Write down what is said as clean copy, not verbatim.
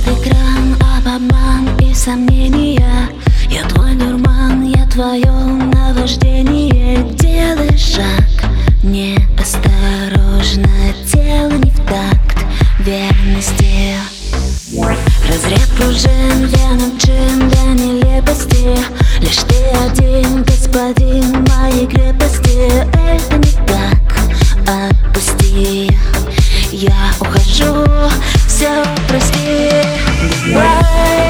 экран, обман и сомнения. Я твой дурман, я твое наваждение. Делай шаг неосторожно, тело не в такт верности. Разряд пружин, веном джин для нелепости. Лишь ты один, господин моей крепости. Это не так, отпусти. Я ухожу, все прости. Goodbye.